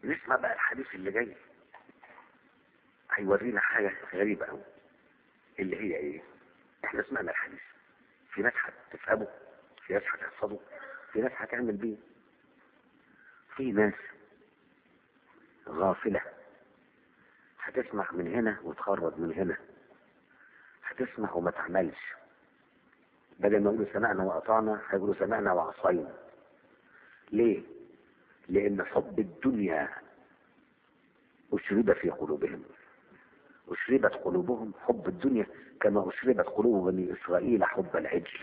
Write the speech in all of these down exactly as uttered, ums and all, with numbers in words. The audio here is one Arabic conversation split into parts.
نسمع بقى الحديث اللي جاي، هيورينا حاجة غريبة قوي، اللي هي ايه؟ احنا سمعنا الحديث، في ناس هتفهمه، في ناس هتحفظه، في ناس هتعمل بيه، في ناس غافلة هتسمع من هنا وتخرج من هنا، هتسمع وما تعملش، بدل ما يقولوا سمعنا وأطعنا هيقولوا سمعنا وعصينا. ليه؟ لأن حب الدنيا أشرب في قلوبهم، أشربت قلوبهم حب الدنيا كما أشربت قلوب بني إسرائيل حب العجل،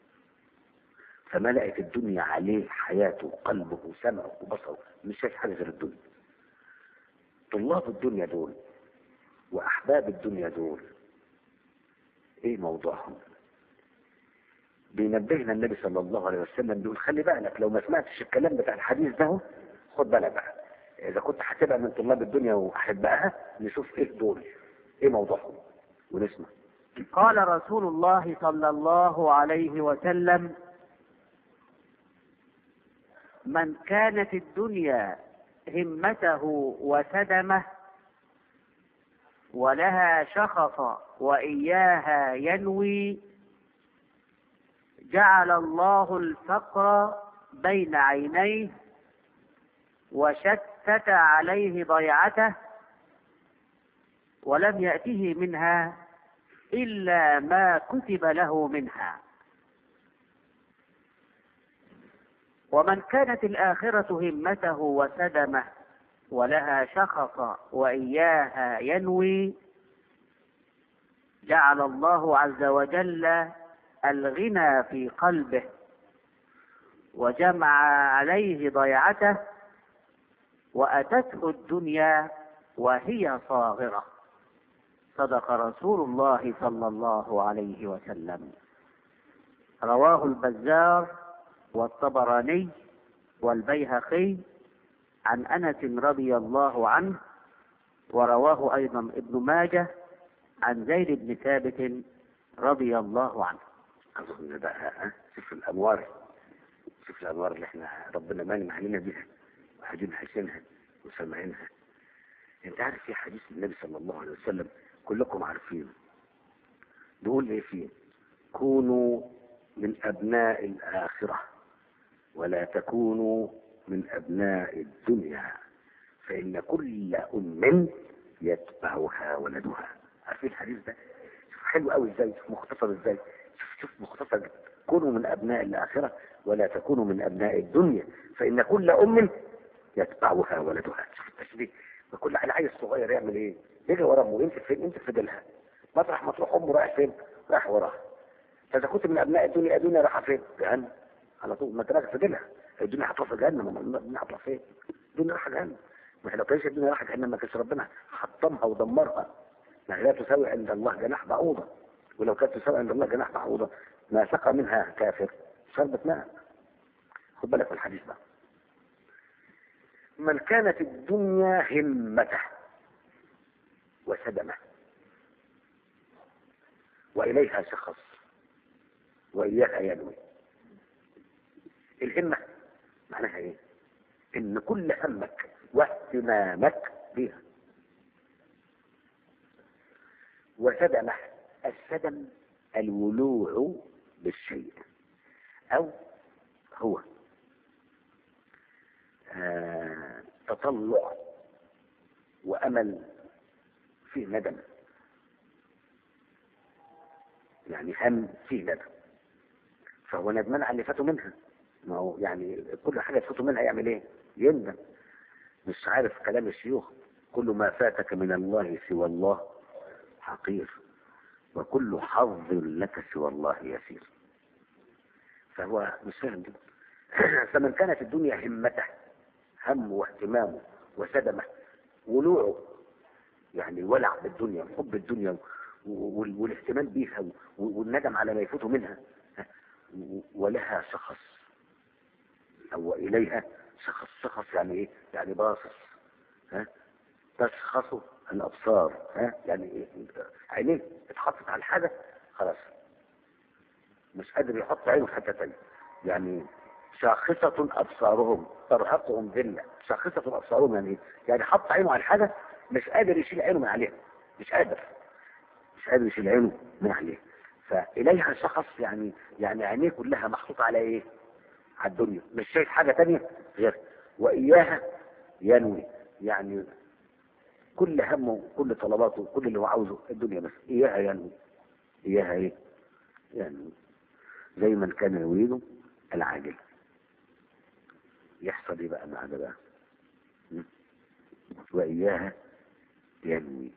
فملأت الدنيا عليه حياته وقلبه وسمعه وبصره، مش شايف حاجة غير الدنيا. طلاب الدنيا دول وأحباب الدنيا دول إيه موضوعهم؟ بينبهنا النبي صلى الله عليه وسلم، بيقول خلي بالك لو ما سمعتش الكلام بتاع الحديث ده، خد بالك بقى، إذا كنت هتبقى من طلاب الدنيا وأحبائها، نشوف إيه دول، إيه موضوعهم ونسمع. قال رسول الله صلى الله عليه وسلم: من كانت الدنيا همته وسدمه ولها شخص وإياها ينوي، جعل الله الفقر بين عينيه وشتت عليه ضيعته، ولم يأته منها إلا ما كتب له منها. ومن كانت الآخرة همته وسدمه ولها شخص وإياها ينوي، جعل الله عز وجل الغنى في قلبه وجمع عليه ضيعته، وأتته الدنيا وهي صاغرة. صدق رسول الله صلى الله عليه وسلم. رواه البزار والطبراني والبيهقي عن أنس رضي الله عنه، ورواه أيضا ابن ماجه عن زيد بن ثابت رضي الله عنه. أظن بقى شوف الأنوار، شوف الأنوار اللي احنا ربنا مانع علينا بيها وحاجين حسينها وسمعينها. انت عارف في حديث النبي صلى الله عليه وسلم كلكم عارفين، بيقول ايه فيه؟ كونوا من أبناء الآخرة ولا تكونوا من أبناء الدنيا، فإن كل أم يتبعها ولدها. عارفين الحديث ده؟ شوف حلو قوي ازاي، شوف مختصر ازاي، شوف شوف مختصر. كونوا من أبناء الآخرة ولا تكونوا من أبناء الدنيا، فإن كل أم يتبعها ولدها. شوف التشبيه، وكل العيل الصغير يعمل ايه؟ يجي ورا امه، يمسك فين؟ يمسك في ديلها، مطرح ما تروح امه رايح فين؟ رايح وراها. فإذا كنت من أبناء الدنيا، الدنيا رايحة فين؟ جهنم على طول، ما تراجع في ديلها، الدنيا هتروح في جهنم، الدنيا هتروح فين؟ الدنيا رايحة جهنم. ما لو كانش الدنيا رايحة جهنم ما كانش ربنا حطمها ودمرها. ما هي لا تساوي عند الله جناح بعوضة، ولو كانت تساوي عند الله جناح بعوضة ما سقى منها كافر شربة ماء. خد بالك من الحديث ده. من كانت الدنيا همته وسدمه وإليها شخص وإياها ينوي. الهمة معناها ايه؟ ان كل همك واهتمامك بها. وسدمه، السدم الولوع بالشيء، او هو آه تطلع وامل فيه ندم، يعني هم فيه ندم، فهو ندمان على اللي فاته منها. ما هو يعني كل حاجة تفوته منها يعمل ايه؟ يندم. مش عارف كلام الشيوخ، كل ما فاتك من الله سوى الله حقير، وكل حظ لك سوى الله يسير. فهو مش فاهم كده. فمن كانت الدنيا همته، هم واهتمامه وسدمه، ولوعه يعني ولع بالدنيا وحب الدنيا والاهتمام بيها والندم على ما يفوته منها، ولها شخص او اليها شخص. شخص يعني ايه؟ يعني باصص، ها، تشخص الابصار، ها، يعني ايه؟ عينيه اتحطت على الحاجه خلاص، مش قادر يحط عينه في حته ثانيه، يعني شاخصة أبصارهم ترهقهم ذلة. شاخصة أبصارهم يعني إيه؟ يعني حط عينه على الحاجة مش قادر يشيل عينه من عليها، مش قادر مش قادر يشيل عينه من عليها. فإليها شخص يعني يعني عينيه كلها محطوطة على إيه؟ على الدنيا، مش شايف حاجة تانية غير. وإياها ينوي، يعني كل همه كل طلباته كل اللي هو عاوزه الدنيا بس. إياها ينوي، إياها إيه؟ يعني زي من كان يريد العاجل. يحصل ايه بقى مع ده بقى؟ م? وإياها ينوي.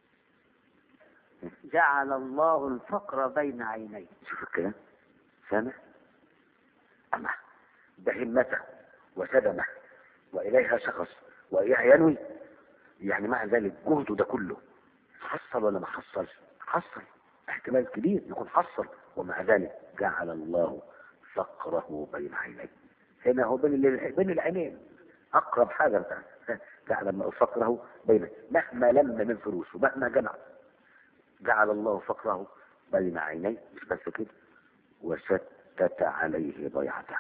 جعل الله الفقر بين عينيه. شوف الكلام، سامع؟ أما ده همته وسدمه وإليها شخص وإياها ينوي، يعني مع ذلك جهده ده كله حصل ولا ما حصلش؟ حصل، احتمال كبير يكون حصل، ومع ذلك جعل الله فقره بين عينيه. هنا هو بين ال- بين العينين اقرب حاجه. جعل الله فقره بين، مهما لم من فلوسه مهما جمع جعل الله فقره بين عينيه. مش بس كده، وشتت عليه ضيعته.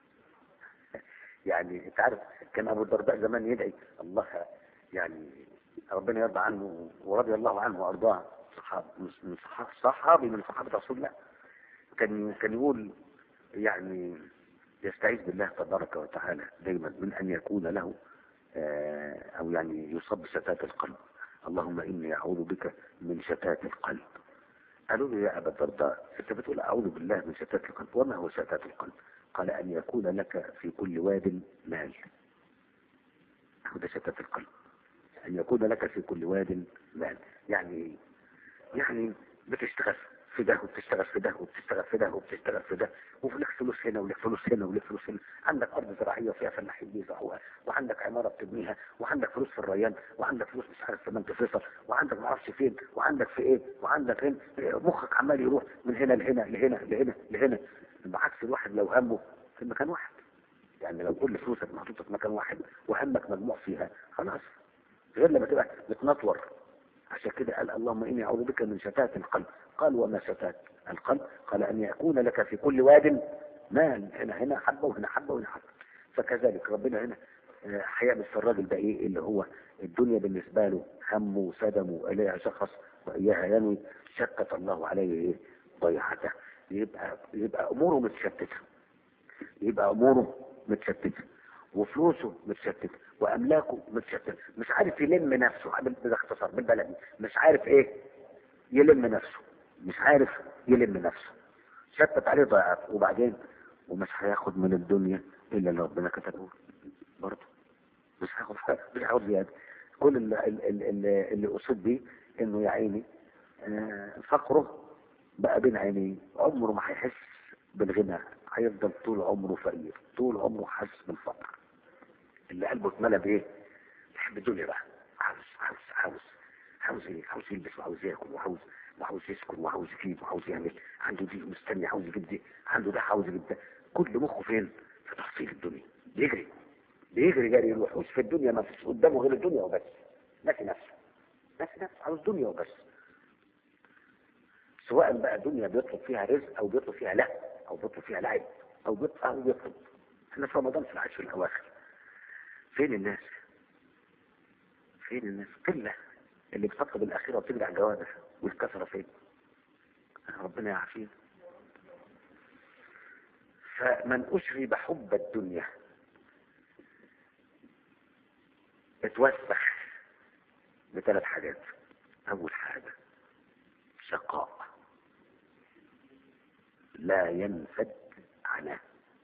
يعني انت عارف كان ابو الدرداء زمان يدعي الله، يعني ربنا يرضى عنه ورضي الله عنه وارضاه، صحاب من صحاب صحابي من صحابه رسول الله. كان كان يقول يعني يستعيذ بالله تبارك وتعالى دايما من ان يكون له آه، او يعني يصاب بشتات القلب. اللهم اني اعوذ بك من شتات القلب. قالوا له يا ابا الدرداء انت بتقول اعوذ بالله من شتات القلب، وما هو شتات القلب؟ قال ان يكون لك في كل واد مال. هذا شتات القلب، ان يكون لك في كل واد مال. يعني ايه؟ يعني بتشتغل في ده وبتشتغل في ده وبتشتغل في ده وبتشتغل في ده، ولك فلوس هنا ولك فلوس هنا ولك فلوس هنا. عندك ارض زراعيه فيها فلاحين بيزرعوها، وعندك عماره بتبنيها، وعندك فلوس في الريان، وعندك فلوس مش عارف في منطقه فيصل، وعندك ما اعرفش فين، وعندك في ايه، وعندك هنا. مخك عمال يروح من هنا لهنا لهنا لهنا لهنا. بعكس الواحد لو همه في مكان واحد، يعني لو كل فلوسك محطوطه في مكان واحد وهمك مجموع فيها خلاص، غير لما تبقى بتنطور. عشان كده قال اللهم اني اعوذ بك من شتات القلب. قال وما شتات القلب؟ قال ان يكون لك في كل واد مال. هنا هنا حبه وهنا حبه وهنا حبه. فكذلك ربنا هنا آه، هيعمل في الراجل ده ايه؟ اللي هو الدنيا بالنسبه له همه وسدمه اليها شخص واياها ينوي. شتت الله عليه ايه؟ ضيعته. يبقى يبقى اموره متشتته، يبقى اموره متشتته، وفلوسه متشتته، واملاكه متشتته، مش عارف يلم نفسه. ده اختصار بالبلدي، مش عارف ايه يلم نفسه، مش عارف يلم نفسه. شتت عليه ضيعات. وبعدين ومش هياخد من الدنيا الا اللي ربنا كتبه برضه. مش هياخد مش هياخد زياده. كل اللي, اللي, اللي اصيب بيه انه يا عيني آه، فقره بقى بين عينيه، عمره ما هيحس بالغنى، هيفضل طول عمره فقير، طول عمره حاسس بالفقر. اللي قلبه اتملى بايه؟ يحب الدنيا بقى، عاوز عاوز عاوز عاوز ايه؟ عاوز يلبس وعاوز ياكل وعاوز وعاوز يسكن وعاوز يجيب وعاوز يعمل. عنده دي مستني عاوز يجيب دي، عنده ده عاوز يجيب ده. كل مخه فين؟ في تحصيل الدنيا. بيجري بيجري جري الوحوش في الدنيا، ما فيش قدامه غير الدنيا وبس. ناسي نفسه ناسي نفسه، عاوز دنيا وبس. سواء بقى دنيا بيطلب فيها رزق او بيطلب فيها لا، او بيطلب فيها لعب، او بيطلب او بيطلب. احنا في رمضان في العشر الاواخر، فين الناس؟ فين الناس؟ قله اللي بتطلب الاخره وترجع جوابها، والكثره فين؟ ربنا يعافينا. فمن اشرب حب الدنيا اتوسخ بثلاث حاجات. اول حاجه شقاء لا ينفد عنه.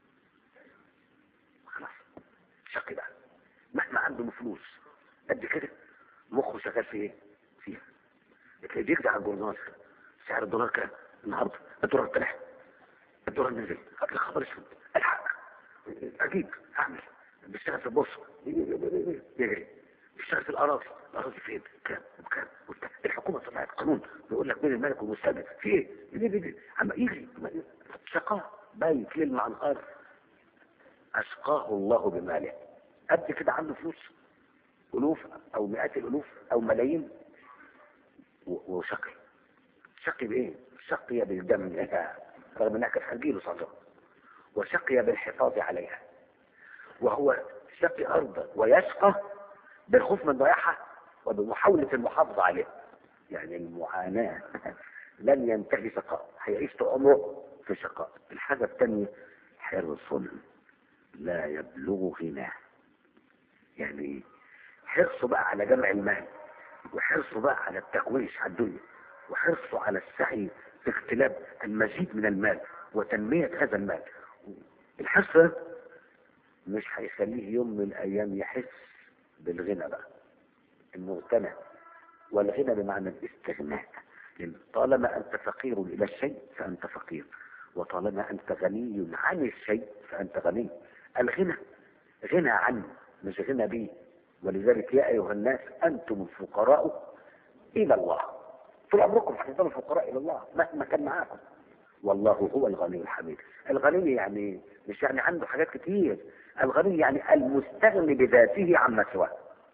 خلاص شقي بقى، مهما عنده فلوس قد كده مخه شغال في ايه؟ فيها. تلاقيه بيجري على الجورنال، سعر الدولار كام النهارده؟ الدولار طلع، الدولار نزل، هات لي خبر اسود الحق اجيب اعمل. بيشتغل في البورصه يجري، بيشتغل في الاراضي، الاراضي فين؟ كام وكام وبتاع. الحكومه طلعت قانون بيقول لك بين الملك والمستاجر في ايه؟ يجري عم يجري. شقاء بايت ليل مع نهار. اشقاه الله بماله. قد كده عنده فلوس الوف او مئات الالوف او ملايين وشقي. شقي بايه؟ شقي بالدم رغم انها كانت هتجيله صدقه. وشقي بالحفاظ عليها، وهو شقي أرضا ويشقى بالخوف من ضياعها وبمحاولة المحافظة عليها. يعني المعاناة لن ينتهي شقاء، هيعيش طول عمره في شقاء. الحاجة الثانية حرص لا يبلغ غناه. يعني حرصه بقى على جمع المال، وحرصه بقى على التكويش على الدنيا، وحرصه على السعي في اختلاف المزيد من المال وتنمية هذا المال. الحرص ده مش هيخليه يوم من الأيام يحس بالغنى بقى المغتنى، والغنى بمعنى الاستغناء. لأن طالما أنت فقير إلى الشيء فأنت فقير، وطالما أنت غني عن الشيء فأنت غني. الغنى غنى عنه مش غنى به. ولذلك يا أيها الناس أنتم الفقراء إلى الله. طول عمركم هتفضلوا فقراء إلى الله مهما كان معاكم، والله هو الغني الحميد. الغني يعني مش يعني عنده حاجات كتير، الغني يعني المستغني بذاته عما سواه.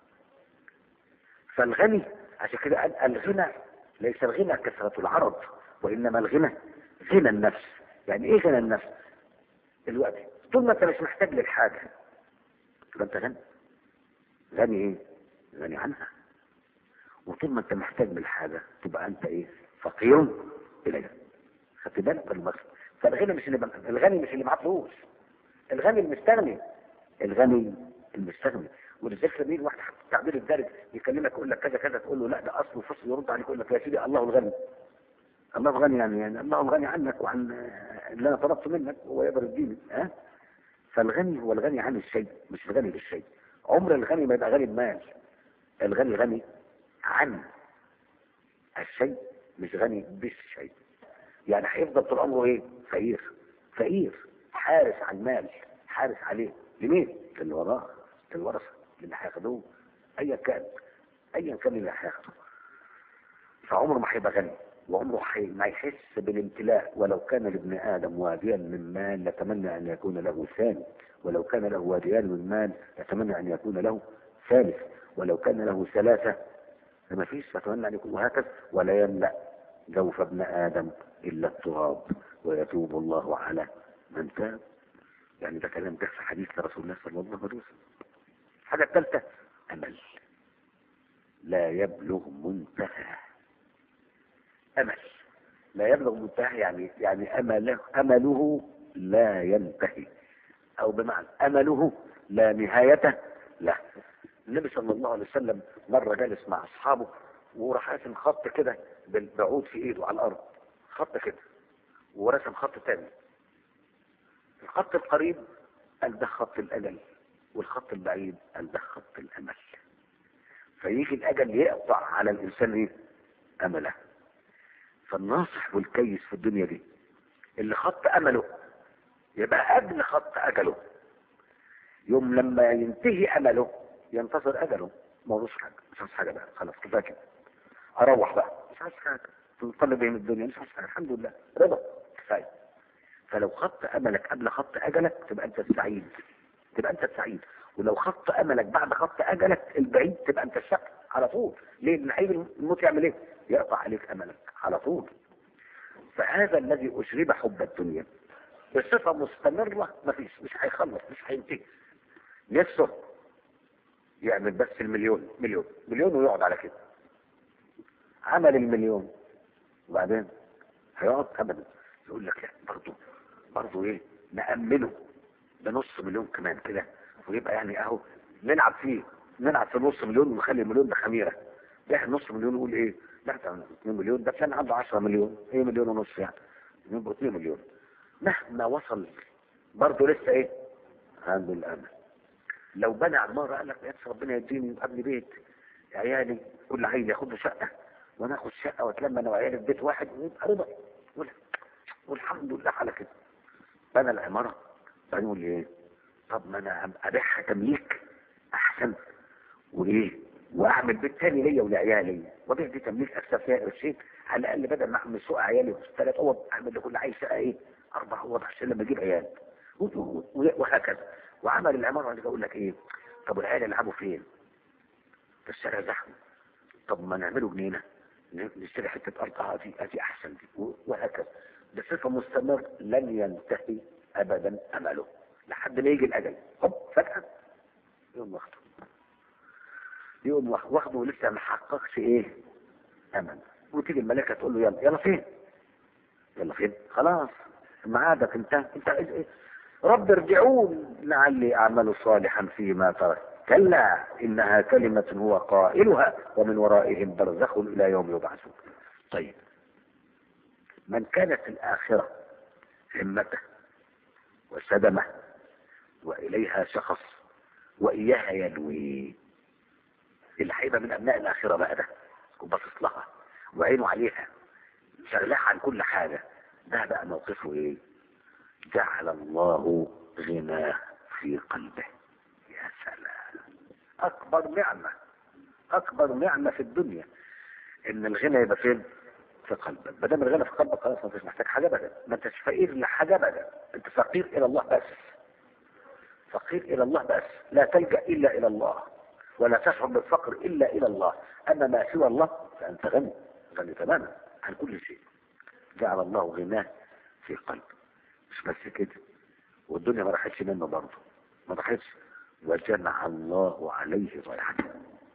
فالغني عشان كده قال الغنى ليس الغنى كثرة العرض، وإنما الغنى غنى النفس. يعني إيه غنى النفس؟ دلوقتي طول ما أنت مش محتاج للحاجة تبقى أنت غني. غني إيه؟ غني عنها. وطول ما أنت محتاج للحاجة تبقى أنت إيه؟ فقير إليها. خدت بالك المصر؟ فالغني مش اللي ب... الغني مش اللي معاه فلوس، الغني المستغني. الغني المستغني. ولذلك لما يجي واحد التعبير الدارج يكلمك يقول لك كذا كذا تقول له لا ده اصله فصل، يرد عليك يقول لك يا سيدي الله الغني. الله الغني يعني, يعني الله الغني عنك وعن اللي انا طلبته منك، هو يقدر يديني. ها؟ فالغني هو الغني عن الشيء مش الغني بالشيء. عمر الغني ما يبقى غني بمال. الغني غني عن الشيء مش غني بالشيء. يعني هيفضل طول عمره ايه؟ فقير. فقير حارس على المال، حارس عليه. لمين؟ اللي وراه، الورثه اللي هياخدوه ايا كان، ايا كان اللي هياخده. فعمره ما هيبقى غني، وعمره حي... ما يحس بالامتلاء. ولو كان لابن ادم واديا من مال لتمنى ان يكون له ثاني، ولو كان له واديان من مال لتمنى ان يكون له ثالث، ولو كان له ثلاثه فما فيش فتمنى ان يكون، وهكذا. ولا يملا جوف ابن ادم الا التراب ويتوب الله على من تاب. يعني ده كلام ده في حديث لرسول الله صلى الله عليه وسلم. الحاجه الثالثه امل لا يبلغ منتهى. امل لا يبلغ منتهى يعني يعني امله امله لا ينتهي، او بمعنى امله لا نهايه له. النبي صلى الله عليه وسلم مره جالس مع اصحابه وراح راسم خط كده بالبعود في ايده على الارض، خط كده، ورسم خط تاني. الخط القريب قال ده خط الاجل، والخط البعيد قال ده خط الامل. فيجي الاجل يقطع على الانسان ايه؟ امله. فالناصح والكيس في الدنيا دي اللي خط امله يبقى قبل خط اجله. يوم لما ينتهي امله ينتظر اجله، ما هوش حاجه، مش عايز حاجه بقى، خلاص كفايه كده، اروح بقى، مش عايز حاجه، طلب ايه من الدنيا؟ مش عايز حاجه، الحمد لله، رضا، كفايه. فلو خط املك قبل خط اجلك تبقى انت السعيد، تبقى انت السعيد. ولو خط املك بعد خط اجلك البعيد تبقى انت الشقي على طول. ليه؟ لان هيجي الموت يعمل ايه؟ يقطع عليك املك على طول. فهذا الذي اشرب حب الدنيا بصفه مستمره مفيش، مش هيخلص، مش هينتهي. نفسه يعمل بس المليون، مليون مليون ويقعد على كده. عمل المليون وبعدين هيقعد ابدا. يقول لك لا برضه برضه ايه؟ نأمله بنص مليون كمان كده، ويبقى يعني اهو نلعب فيه، نلعب في نص مليون ونخلي المليون ده خميره. ده نص مليون يقول ايه؟ لا ده اتنين مليون، ده كان عنده عشرة مليون، ايه مليون ونص يعني؟ يبقوا اتنين مليون. مهما وصل برضه لسه ايه؟ عنده الامل. لو بنى عماره قال لك يا ربنا يديني ابني بيت، عيالي كل عيل ياخد له شقه وانا اخد شقه واتلم انا وعيالي في بيت واحد ويبقى رضا، والحمد لله على كده. بنى العماره بعدين يقول لي ايه؟ طب ما انا ابيعها تمليك احسن، وايه؟ واعمل بيت تاني ليا ولعيالي، وابيع دي تمليك اكسب فيها قرشين على الاقل، بدل ما اعمل سوق عيالي في ثلاث اوض اعمل لكل عيل شقه ايه؟ اربع اوض عشان لما اجيب عيال، وهكذا. وعمل العماره اللي بقول لك ايه؟ طب العيال يلعبوا فين؟ في الشارع زحمه، طب ما نعمله جنينه، نشتري حته ارض، دي ادي احسن دي، وهكذا. بصفه مستمر لن ينتهي ابدا امله لحد ما يجي الاجل، هوب فجأة يقوم واخده، يقوم واخده ولسه ما حققش ايه امل، وتيجي الملائكة تقول له يلا يلا فين؟ يلا فين؟ خلاص ميعادك انتهى، انت عايز ايه؟ رب ارجعون لعلي اعمل صالحا فيما ترك، كلا انها كلمة هو قائلها ومن ورائهم برزخ الى يوم يبعثون. طيب من كانت الاخرة همته وسدمه واليها شخص واياها ينوي، اللي هيبقى من ابناء الاخرة بقى ده وباصص لها وعينه عليها شغلها عن كل حاجة، ده بقى موقفه ايه؟ جعل الله غناه في قلبه. يا سلام، اكبر نعمة، اكبر نعمة في الدنيا ان الغنى يبقى فين؟ في قلبك. ما دام الغنى في قلبك خلاص ما انتش محتاج حاجة ابدا، ما انتش فقير لحاجة ابدا، انت فقير الى الله بس، فقير الى الله بس، لا تلجأ الا الى الله ولا تشعر بالفقر الا الى الله، اما ما سوى الله فانت غني، غني تماما عن كل شيء. جعل الله غناه في قلبه. مش بس كده، والدنيا ما راحتش منه برضه، ما راحتش، وجمع الله عليه ضيعته،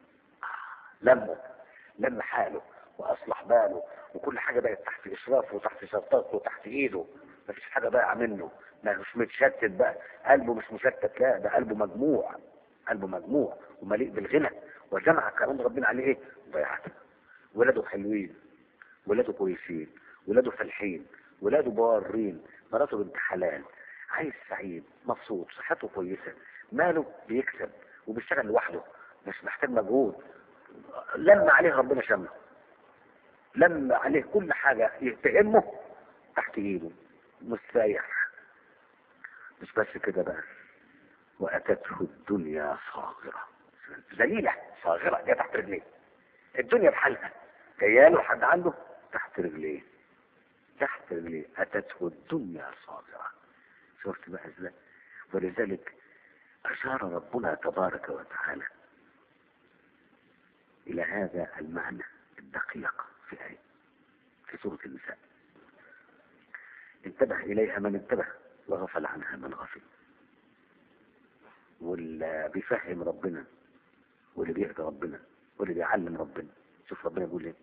لمه لم حاله واصلح باله، وكل حاجه بقت تحت اشرافه وتحت شرطاته وتحت ايده، ما فيش حاجه ضايعه منه، ما مش متشتت بقى، قلبه مش مشتت، لا ده قلبه مجموع، قلبه مجموع ومليء بالغنى، وجمع كلام ربنا عليه ايه؟ ضيعته. ولاده حلوين، ولاده كويسين، ولاده فالحين، ولاده بارين، مراته بنت حلال، عايز سعيد مبسوط، صحته كويسه، ماله بيكسب وبيشتغل لوحده مش محتاج مجهود، لما عليه ربنا شمله، لما عليه كل حاجه يتهمه تحت ايده، مستريح. مش بس كده بقى، واتته الدنيا صاغره ذليله، صاغره جايه تحت رجليه، الدنيا بحالها جايه له حد عنده تحت رجليه، تحت رجليه، اتته الدنيا صاغره. شفت بقى ازاي؟ ولذلك اشار ربنا تبارك وتعالى الى هذا المعنى الدقيق في آية في سورة النساء، انتبه اليها من انتبه وغفل عنها من غفل. واللي بيفهم ربنا واللي بيهدى ربنا واللي بيعلم ربنا، شوف ربنا يقول ايه؟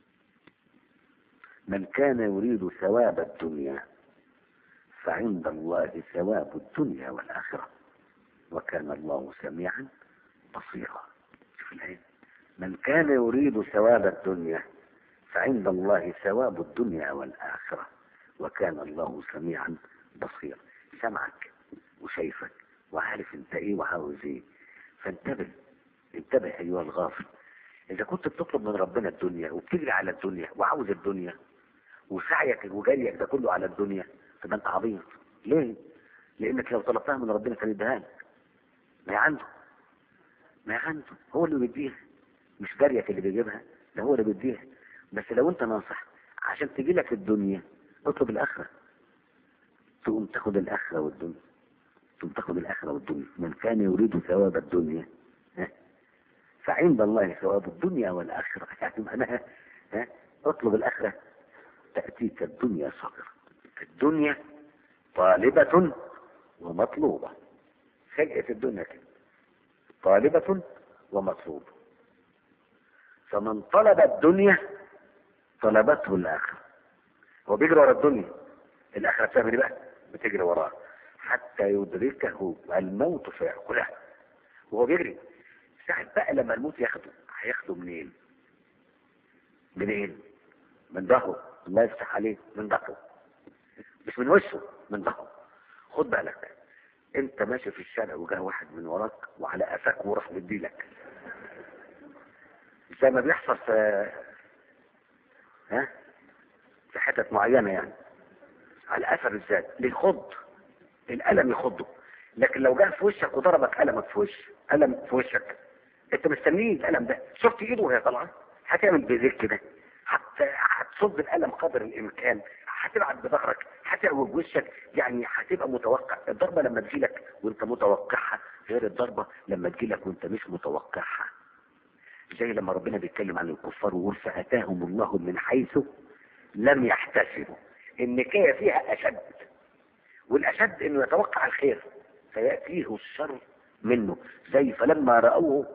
من كان يريد ثواب الدنيا فعند الله ثواب الدنيا والآخرة وكان الله سميعا بصيرا. شوف الآية، من كان يريد ثواب الدنيا فعند الله ثواب الدنيا والآخرة وكان الله سميعا بصيرا. سمعك وشايفك وعارف انت ايه وعاوز ايه، فانتبه، انتبه ايها الغافل. اذا كنت بتطلب من ربنا الدنيا وبتجري على الدنيا وعاوز الدنيا وسعيك وجريك ده كله على الدنيا، تبقى انت عبيط. ليه؟ لانك لو طلبتها من ربنا كان يديها لك، ما هي عنده، ما هي عنده، هو اللي بيديها، مش جريك اللي بيجيبها، ده هو اللي بيديها. بس لو انت ناصح عشان تجي لك الدنيا اطلب الاخره، تقوم تاخد الاخره والدنيا، تقوم تاخد الاخره والدنيا. من كان يريد ثواب الدنيا ها فعند الله ثواب الدنيا والاخره، يعني معناها ها اطلب الاخره تاتيك الدنيا صغيره. الدنيا طالبه ومطلوبه، خلقه الدنيا كده طالبه ومطلوبه، فمن طلب الدنيا طلبته الاخره. هو بيجري ورا الدنيا، الاخره بتعمل ايه بقى؟ بتجري وراه حتى يدركه الموت فيأكله. وهو بيجري ساعة بقى لما الموت ياخده، هياخده منين؟ منين؟ من ظهره، الله يفتح عليه، من ظهره، مش من وشه، من ظهره. خد بالك انت ماشي في الشارع وجاء واحد من وراك وعلى قفاك وراح مديلك، زي ما بيحصل في ها في حتت معينه يعني، على قفا بالذات ليخض القلم يخضه. لكن لو جاء في وشك وضربك قلمك في وش قلم في وشك، انت مستنيه القلم ده، شفت ايده وهي طالعه هتعمل بايديك كده، حتى هتصد القلم قدر الامكان، هتبعد بظهرك، هتعوج وشك، يعني هتبقى متوقع. الضربه لما تجيلك وانت متوقعها غير الضربه لما تجيلك وانت مش متوقعها. زي لما ربنا بيتكلم عن الكفار ويقول فاتاهم الله من حيث لم يحتسبوا، النكايه فيها اشد، والاشد انه يتوقع الخير فيأتيه الشر منه، زي فلما رأوه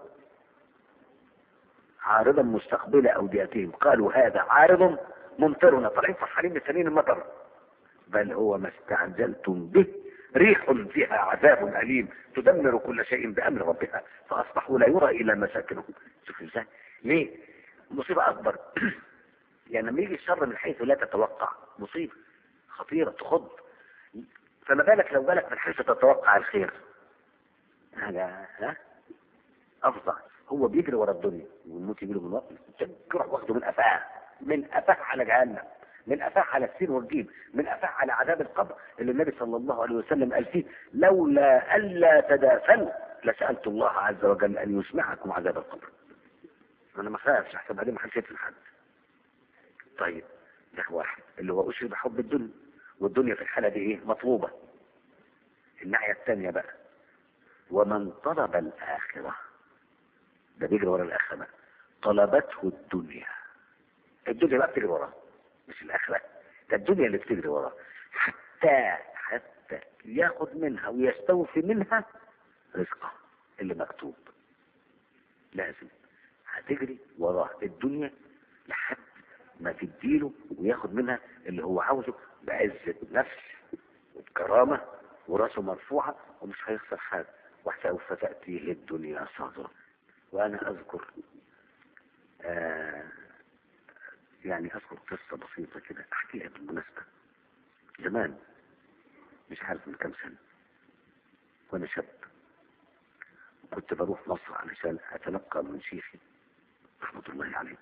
عارضا مستقبل اوديتهم قالوا هذا عارض ممطرنا، طالعين فرحانين بسنين المطر، بل هو ما استعجلتم به ريح فيها عذاب أليم تدمر كل شيء بأمر ربها فأصبحوا لا يرى إلى مساكنهم. شوف ازاي؟ ليه؟ مصيبة أكبر. يعني لما يجي الشر من حيث لا تتوقع مصيبة خطيرة تخض، فما بالك لو بالك من حيث تتوقع الخير، هذا ها أفظع. هو بيجري ورا الدنيا والموت يجري من وقت تروح واخده من أفاه، من أفاه على جهنم، من أفاه على السين والجيم، من أفاه على عذاب القبر اللي النبي صلى الله عليه وسلم قال فيه لولا ألا تدافنوا لسألت الله عز وجل أن يسمعكم عذاب القبر. أنا ما خافش أحسب عليه ما حدش يدفن حد. طيب ده واحد اللي هو أشرب حب الدنيا، والدنيا في الحالة دي إيه؟ مطلوبة. الناحية الثانية بقى ومن طلب الآخرة، ده بيجري ورا الآخرة بقى، طلبته الدنيا. الدنيا بقى بتجري وراه مش الآخرة، ده الدنيا اللي بتجري وراه حتى حتى ياخد منها ويستوفي منها رزقه اللي مكتوب. لازم هتجري وراه الدنيا لحد ما تديله وياخد منها اللي هو عاوزه بعزة نفس وبكرامة وراسه مرفوعة ومش هيخسر حاجة. وسوف تأتيه الدنيا صغرا. وأنا أذكر آه يعني أذكر قصة بسيطة كده أحكيها بالمناسبة. زمان مش عارف من كم سنة وأنا شاب كنت بروح مصر علشان أتلقى من شيخي رحمة الله عليه،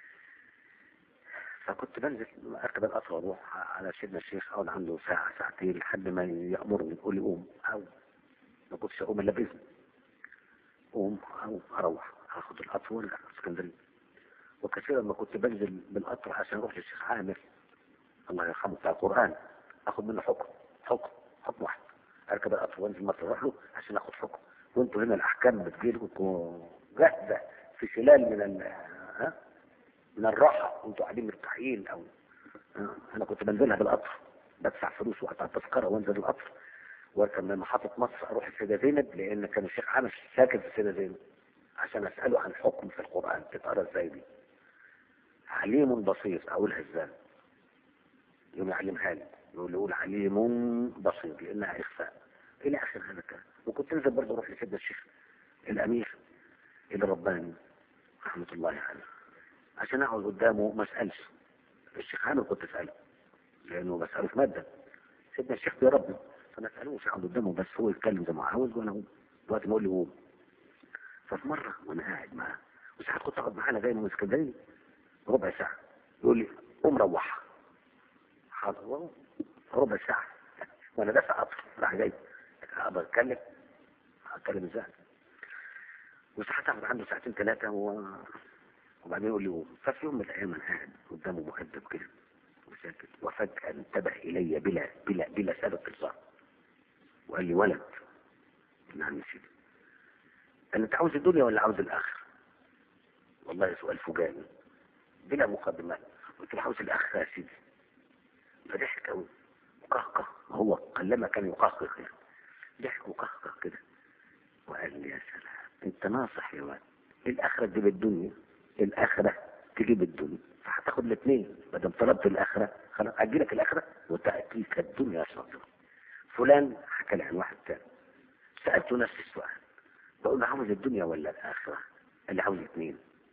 فكنت بنزل أركب القطر وأروح على سيدنا الشيخ أقعد عنده ساعة ساعتين لحد ما يأمرني يقول لي قوم، أو ما كنتش أقوم إلا بإذن، قوم أو أروح أخذ القطر وأرجع اسكندرية. وكثيرا ما كنت بنزل بالقطر عشان أروح للشيخ عامر الله يرحمه بتاع القرآن أخذ منه حكم حكم حكم واحد، أركب القطر وأنزل مرة أروح له عشان أخذ حكم. وأنتوا هنا الأحكام بتجيلكم جاهزة في خلال من ال ها من الراحة وأنتوا قاعدين مرتاحين. أو أنا كنت بنزلها بالقطر بدفع فلوس وقت على التذكرة وأنزل القطر واركب من محطة مصر أروح السيدة زينب، لأن كان الشيخ عامر ساكن في السيدة زينب عشان أسأله عن حكم في القرآن تتقرأ ازاي دي. عليم بصير أقولها ازاي؟ يوم يعلمها لي يقول يقول عليم بصير لأنها إخفاء إلى آخر هذا الكلام. وكنت انزل برضه أروح لسيدنا الشيخ الأمير اللي رباني رحمة الله عليه عشان أقعد قدامه ما أسألش. الشيخ عامر كنت أسأله لأنه بسأله في مادة، سيدنا الشيخ بيربي فما أسألوش أقعد قدامه بس هو يتكلم زي ما عاوز وأنا هو وقت ما أقول له هو. ففي مرة وأنا قاعد معاه وساعات كنت أقعد معانا جاي من اسكندرية ربع ساعة يقول لي قوم روح. حاضر ربع ساعة وأنا دافع قطر راح جاي أقدر أتكلم أتكلم إزاي. وساعات أقعد عنده ساعتين ثلاثة و... وبعدين يقول لي قوم. ففي يوم من الأيام أنا قاعد قدامه مؤدب كده وساكت وفجأة انتبه إلي بلا بلا بلا سبب إطلاق وقال لي ولد. نعم يا سيدي. قال أنت عاوز الدنيا ولا عاوز الآخر؟ والله سؤال فجائي بلا مقدمات. قلت له عاوز الآخر يا سيدي. فضحك أوي وقهقه، هو قلما كان يقهقه كده ضحك وقهقه كده وقال لي يا سلام أنت ناصح يا ولد، الآخرة تجيب الدنيا الآخرة تجيب الدنيا فهتاخد الاثنين ما دام طلبت الآخرة خلاص أجيلك الآخرة وتأتيك الدنيا شاطرة. فلان حكى لي عن واحد تاني سألته نفس السؤال بقول له عاوز الدنيا ولا الآخرة؟ قال لي عاوز الاثنين.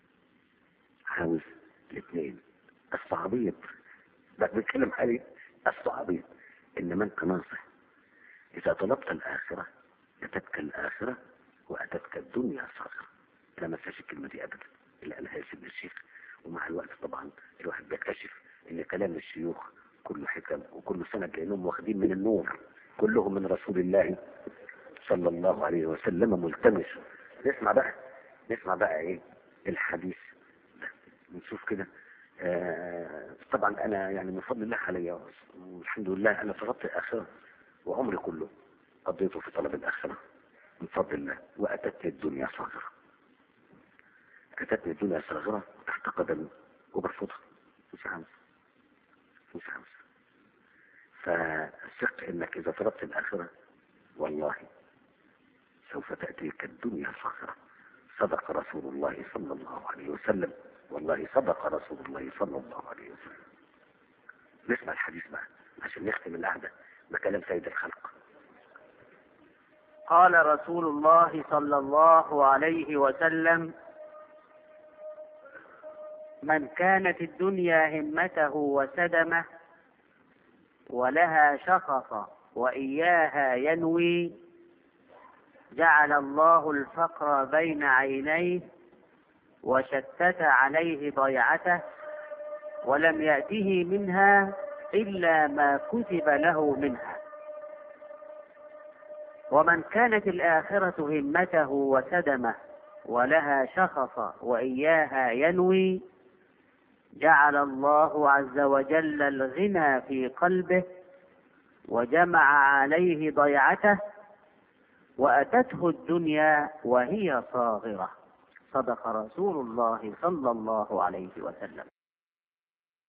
عاوز الاثنين. الصعبيط ده بيتكلم عليه الصعبيط. إنما أنت ناصح إذا طلبت الآخرة أتتك الآخرة وأتتك الدنيا صغيرة. لا ما فيهاش الكلمة دي أبدا إلا أنا هيسيب الشيخ. ومع الوقت طبعا الواحد بيكتشف إن كلام الشيوخ كله حكم وكله سند لأنهم واخدين من النور كلهم من رسول الله صلى الله عليه وسلم ملتمس. نسمع بقى نسمع بقى إيه الحديث ده نشوف كده. آه طبعا أنا يعني من فضل الله علي والحمد لله أنا طلبت الآخرة وعمري كله قضيته في طلب الآخرة من فضل الله. وأتت الدنيا صغيرة أتتني الدنيا صغيرة تحت قدمي وبرفضها مش عاوز مش عاوز. فثق انك اذا طلبت الاخرة والله سوف تأتيك الدنيا صغرة. صدق رسول الله صلى الله عليه وسلم، والله صدق رسول الله صلى الله عليه وسلم. نسمع الحديث بقى عشان نختم القعدة بكلام سيد الخلق. قال رسول الله صلى الله عليه وسلم: من كانت الدنيا همته وسدمه ولها شخص وإياها ينوي جعل الله الفقر بين عينيه وشتت عليه ضيعته ولم يأته منها إلا ما كتب له منها. ومن كانت الآخرة همته وسدمه ولها شخص وإياها ينوي جعل الله عز وجل الغنى في قلبه وجمع عليه ضيعته وأتته الدنيا وهي صاغرة. صدق رسول الله صلى الله عليه وسلم.